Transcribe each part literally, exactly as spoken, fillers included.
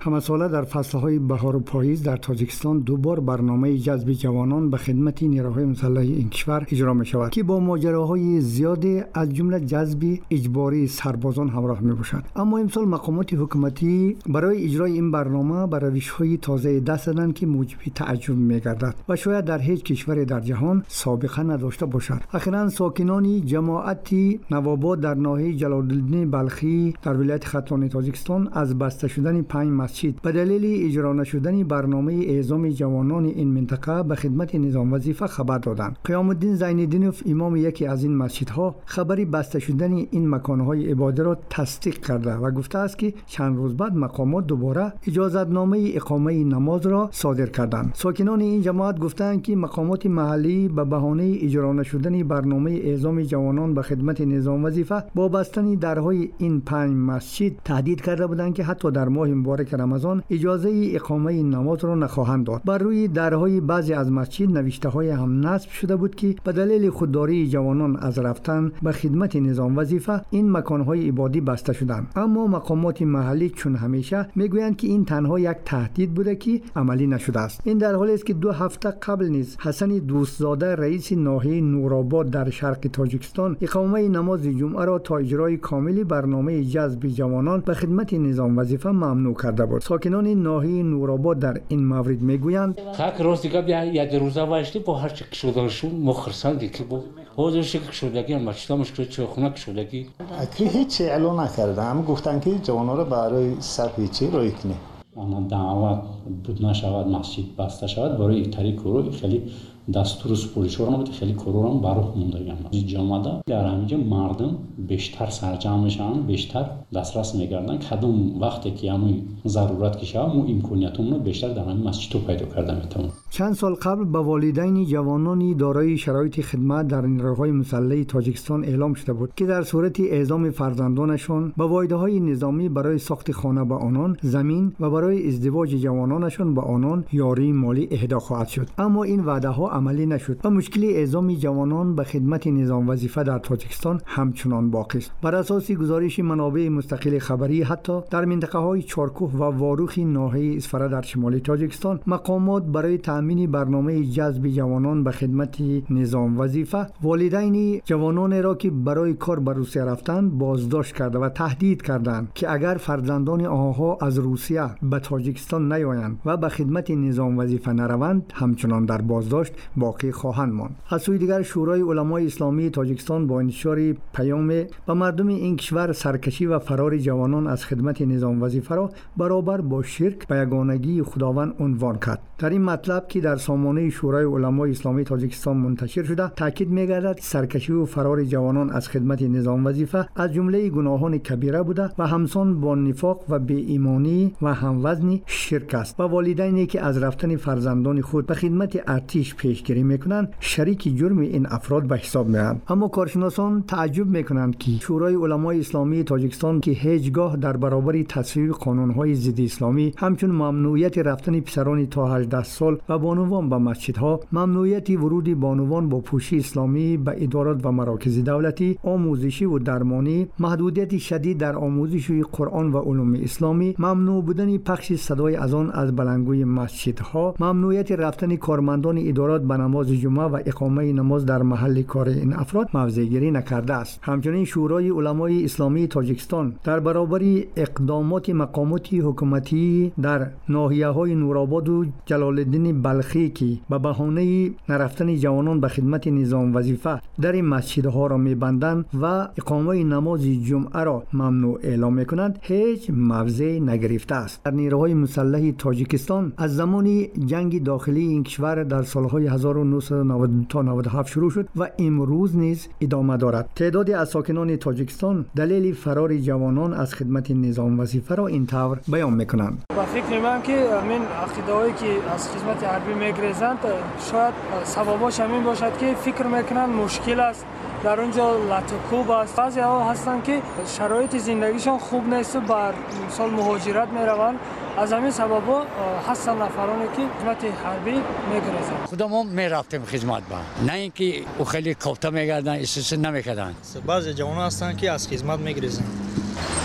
همساله در فصل‌های بهار و پاییز در تاجیکستان دوبار برنامه جذب جوانان به خدمت نیروهای مسلح این کشور اجرا می‌شود که با ماجراهای زیادی از جمله جذب اجباری سربازان همراه می‌باشد. اما امسال مقامات حکومتی برای اجرای این برنامه به روش‌های تازه دست دادند که موجب تعجب می‌گردد و شاید در هیچ کشوری در جهان سابقه نداشته باشد. اخیراً ساکنان جماعت نواباد در ناحیه جلال‌الدین بلخی در ولایت ختلان تاجیکستان از بسته شدن پنج مسجد به دلیل اجرا نشدن برنامه اعزام جوانان این منطقه به خدمت نظام وظیفه خبر دادند. قیام الدین زین‌الدینوف امام یکی از این مسجدها خبری بسته شدن این مکانهای عبادت را تصدیق کرده و گفته است که چند روز بعد مقامات دوباره اجازتنامه اقامه نماز را صادر کردند. ساکنان این جماعت گفتند که مقامات محلی به بهانه اجرا نشدن برنامه اعزام جوانان به خدمت نظام وظیفه با بستن درهای این پنج مسجد تهدید کرده بودند که حتی در ماه مبارک رمضان اجازه اقامه نماز را نخواهند داد. بر روی درهای بعضی از مسجد نوشته‌های هم نصب شده بود که به دلیل خودداری جوانان از رفتن به خدمت نظام وظیفه این مکان‌های عبادی بسته شدند. اما مقامات محلی چون همیشه میگویند که این تنها یک تهدید بوده که عملی نشده است. این در حالی است که دو هفته قبل نیز حسن دوستزاده رئیس ناحیه نورآباد در شرق تاجیکستان اقامه نماز جمعه را تا اجرای کامل برنامه جذب جوانان به خدمت نظام وظیفه ممنوع کرده بود. ساکنان ناحیه نورآباد در این مورد میگویند خاک روز دیگه بیا یک روزه واشتی با هر چی شدنشون مخرساندی که با حوزش شدگی مشکل مشکل چه خنک شدگی اکی هیچ اعلان نکردم. گفتن که جوانان را برای صرف چی روی کنی. آن دعوت بود نشود مسجد بسته شود برای یک طریق رو خیلی دستور سپوریشور نبود خیلی کرورم برای موندگان این جامعه در همینجا مردم بیشتر سرجم میشن بیشتر دسترس میگردن کدوم وقتی که همین ضرورت که شود مو امکانیتمون رو بیشتر در همین مسجد پیدا کرده میتونیم. چند سال قبل به والدین جوانانی دارای شرایط خدمت در نیروهای مسلح تاجیکستان اعلام شده بود که در صورت اعزام فرزندانشان به واحدهای نظامی برای ساخت خانه به آنان زمین و برای ازدواج جوانانشان به آنان یاری مالی اهدا خواهد شد. اما این وعده ها عملی نشد و مشکل اعزام جوانان به خدمت نظام وظیفه در تاجیکستان همچنان باقی است. بر اساس گزارش منابع مستقل خبری حتی در منطقه های چارکوه و واروخ ناحیه اسفره در شمال تاجیکستان مقامات برای تامین برنامه جذب جوانان به خدمت نظام وظیفه والدین جوانان را که برای کار به روسیه رفتند بازداشت کرده و تهدید کردند که اگر فرزندان آنها از روسیه به تاجیکستان نیایند و به خدمت نظام وظیفه نروند همچنان در بازداشت باقی خواهند ماند. از سوی دیگر شورای علمای اسلامی تاجیکستان با انتشار پیام به مردم این کشور سرکشی و فرار جوانان از خدمت نظام وظیفه را برابر با شرک به یگانگی خداوند عنوان کرد. در این مطلب که در سامانه شورای علمای اسلامی تاجیکستان منتشر شده تاکید می‌گردد سرکشی و فرار جوانان از خدمت نظام وظیفه از جمله گناهان کبیره بوده و همسان با نفاق و بی ایمانی و هموزن شرک است و والدینی که از رفتن فرزندان خود به خدمت ارتش پیشگیری میکنند شریک جرم این افراد به حساب میآیند. اما کارشناسان تعجب میکنند که شورای علمای اسلامی تاجیکستان که هیچگاه در برابر تصویب قانونهای ضد اسلامی همچون ممنوعیت رفتن پسران تا هجده سال و بانوان به مسجدها، ممنوعیت ورود بانوان با پوشی اسلامی به ادارات و مراکز دولتی، آموزشی و درمانی، محدودیت شدید در آموزش قرآن و علوم اسلامی، ممنوع بودن پخش صدای اذان از بلندگوی مسجدها، ممنوعیت رفتن کارمندان ادارات به نماز جمعه و اقامه نماز در محل کار این افراد موضع‌گیری نکرده است. همچنین شورای علمای اسلامی تاجیکستان در برابر اقدامات مقامات حکومتی در ناحیه‌های نورآباد و جلال‌الدین بلخی که به بهانه نرفتن جوانان به خدمت نظام وظیفه در این مسجدها را می‌بندند و اقامه نماز جمعه را ممنوع اعلام می‌کنند هیچ موضع نگرفته است. در نیروهای مسلح تاجیکستان از زمان جنگ داخلی این کشور در سالهای هزار و نهصد و نود تا نود و هفت شروع شد و امروز نیز ادامه دارد. تعدادی از ساکنان تاجیکستان دلیل فرار جوانان از خدمت نظام وظیفه را این طور بیان می‌کنند. با فکر من که همین عقیده‌هایی که از خدمت حربی می‌گریزند شاید سببش همین باشد که فکر می‌کنند مشکل است در اونجا لطکوب است. بعضی ها هستن که شرایط زندگیشون خوب نیست بر مثال مهاجرت میروند از همین سببا هستن نفرانی که خدمت حربی میگریزند. خودمون ما میرفتیم خدمت با نه اینکه او خیلی کوفته میگردن استفاده نمیکردن. بعضی جوان هستن که از خدمت میگریزند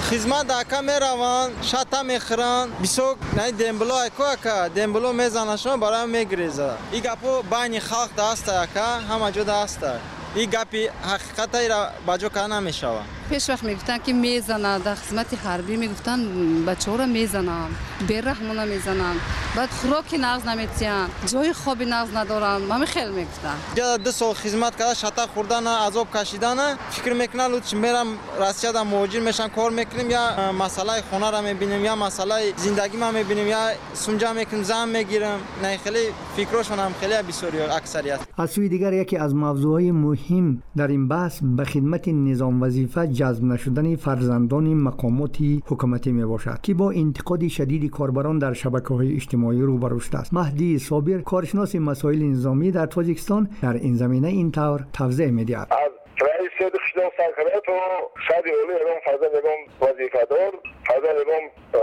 خدمت داکا میروند شتا میخرن بیسوک نه دمبلو اکو که دمبلو میزنشون برای میگریزه این گپو بین خلق دست اکا همه جو دست این گپی حقیقت را باجو که نمیشوه. پیش وقت میگفتن که میزنن در خدمت حربی میگفتن بچه ها را میزنن بیرحمانه میزنن بعد خوراکی نغز نمیتین جای خوابی نغز ندارن من خیلی میگفتن جا دو سال خدمت کرده شتا خوردن عذاب کشیدن فکر میکنن لوچ میرم راستیا دا موجود میشن کار میکنیم یا مسئله خونه را میبینیم یا مسئله زندگی ما میبینیم یا سونجا میکنیم زن میگیرم نه خیلی فکرشون هم خیلی بسیاری اکثریت. از سوی دیگر یکی از موضوعهای مهم در این بحث به خدمت نظام وظیفه جذب نشدن فرزندان مقامات حکومتی می باشد که با انتقاد شدید کاربران در شبکه‌های اجتماعی روبرو شده است. مهدی صابر کارشناس مسائل نظامی در تاجیکستان در این زمینه این طور توضیح می‌دهد. رئیس دفتر سرکرات و شاید اولی اگم فرزند اگم وظیفه دار فرزند اگم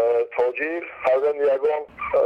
تاجر فرزند اگم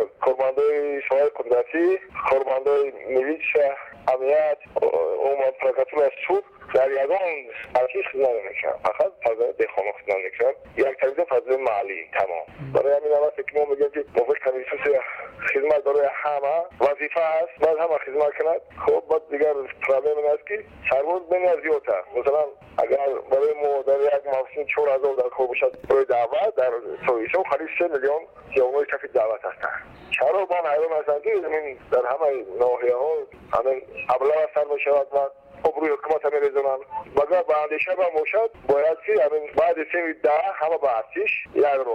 کارمندای شورای قدرتی کارمندای میلیش امنیت اومد پرکاتور از سود در یگان ارکی خدمت نمیکنم فقط فرزند دخانه خدمت نمیکنم یک تریزه فرزند معلی تمام برای همین اول فکر ما میگم که موفق کمیسیون خدمت برای همه وظیفه هست بعد همه خدمت کند خب بعد دیگر پرابلم این است که سرباز بین زیادتر مثلا اگر برای ما در یک موسم چهار هزار در کار باشد برای دعوت در سوئیسو خرید سه میلیون جوانای کف دعوت هستند چرا با حیران هستند که در همه ناحیه ها همین ابلاغ سر میشود و خب روی حکومت همه ریزونن بگر به اندیشه با موشد باید که همین بعد سه ده همه به ارتش یک رو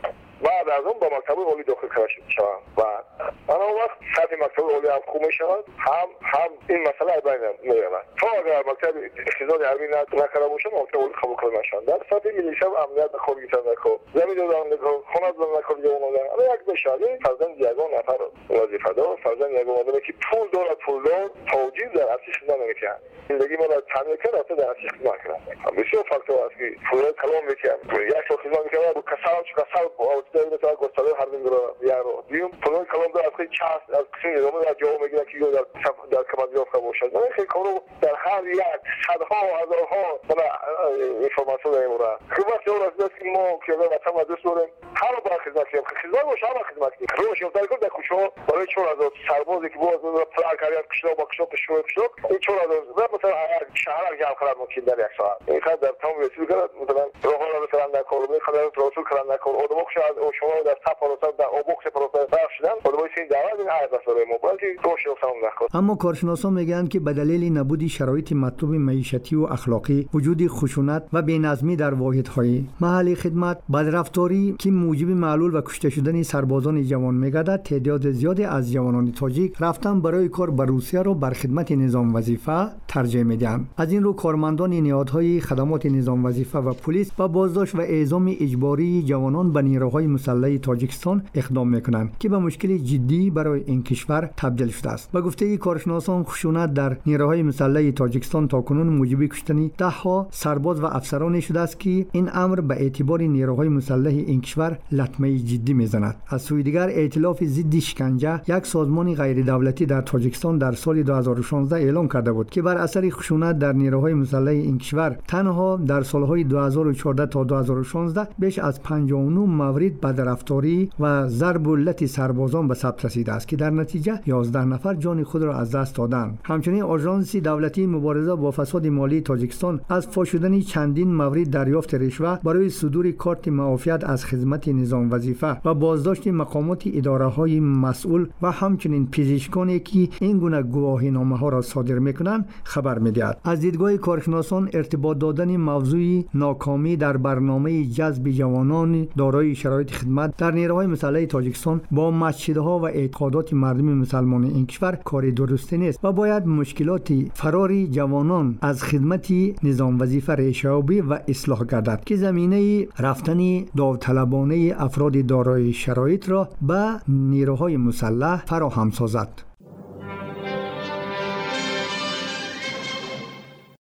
بعد از اون با مکتب عالی داخل کرده شوند و انا اون وقت سطح مکتب عالی هم خوب میشود هم هم این مسئله بین میرود تا اگر مکتب اقتصاد حربی نکرده باشه مکتب عالی قبول کرده نشوند در سطح میلیشه امنیت خود گیتن نکن زمین دادن نکن خونه دادن نکن جوانان اما یک بشاری فرزند یگان نفر وظیفه دار فرزند یگان آدمی که پول دارد پول دار توجیه در ارتش خدمت نمیکنه زندگی ما را تعمیر کرد رفته در ارتش خدمت کرد بسیار فاکتور است که پول کلام میکنه یک شو خدمت میکنه با کسان چه کسان در مثلا گستاده هر دین رو یارو دیوم پولای کلام در خیلی چاس از کسی نظام در جواب میگیره که در در کماد یافته باشد من خیلی کارو در هر یک صدها و هزارها من اینفورماسیون داریم را که وقتی اون از دست ما که در وطن ما دوست داریم هر با خدمت کنیم خدمت باشه هر خدمت کنیم روش یافته کنیم در کوچه برای چهار هزار سربازی که باز در پلان کاریات کشور با کشور کشور کشور این چهار هزار مثلا شهر جمع کرد ممکن در یک ساعت این خد در تمام رسید کرد مثلا راه را مثلا در کارو خدمت رسول کردن در کار آدم شاید شما در صف پروسه در اوبوکس پروسه رفت شدن خود این دعوت این هر مسئله موبایلی روش افتام نکرد. اما کارشناسان میگن که به دلیل نبود شرایط مطلوب معیشتی و اخلاقی وجود خشونت و بی‌نظمی در واحدهای محلی خدمت بدرفتاری که موجب معلول و کشته شدن سربازان جوان میگردد تعداد زیادی از جوانان تاجیک رفتن برای کار به روسیه را بر خدمت نظام وظیفه ترجیح میدن. از این رو کارمندان نهادهای خدمات نظام وظیفه و پلیس با بازداشت و اعزام اجباری جوانان به نیروهای مسلح تاجیکستان اقدام میکنند که به مشکل جدی برای این کشور تبدیل شده است. به گفته کارشناسان خشونت در نیروهای مسلح تاجیکستان تاکنون موجب کشتن ده ها سرباز و افسران شده است که این امر به اعتبار نیروهای مسلح این کشور لطمه جدی میزند. از سوی دیگر ائتلاف ضد شکنجه یک سازمان غیر دولتی در تاجیکستان در سال دو هزار و شانزده اعلام کرده بود که بر اثر خشونت در نیروهای مسلح این کشور تنها در سالهای دو هزار و چهارده تا دو هزار و شانزده بیش از پنجاه و نه مورد بدرفتاری و ضرب و لط سربازان به ثبت رسیده است که در نتیجه یازده نفر جان خود را از دست دادند. همچنین آژانس دولتی مبارزه با فساد مالی تاجیکستان از فاش شدن چندین مورد دریافت رشوه برای صدور کارت معافیت از خدمت نظام وظیفه و بازداشت مقامات اداره‌های مسئول و همچنین پزشکانی که این گونه گواهینامه‌ها را صادر می‌کنند خبر می‌دهد. از دیدگاه کارشناسان ارتباط دادن موضوع ناکامی در برنامه جذب جوانان دارای شرایط خدمت در نیروهای مسلح تاجیکستان با مسجدها و اعتقادات مردم مسلمان این کشور کار درستی نیست و باید مشکلات فرار جوانان از خدمت نظام وظیفه ریشه‌یابی و اصلاح گردد که زمینه رفتن داوطلبانه افراد دارای شرایط را به نیروهای مسلح فراهم سازد.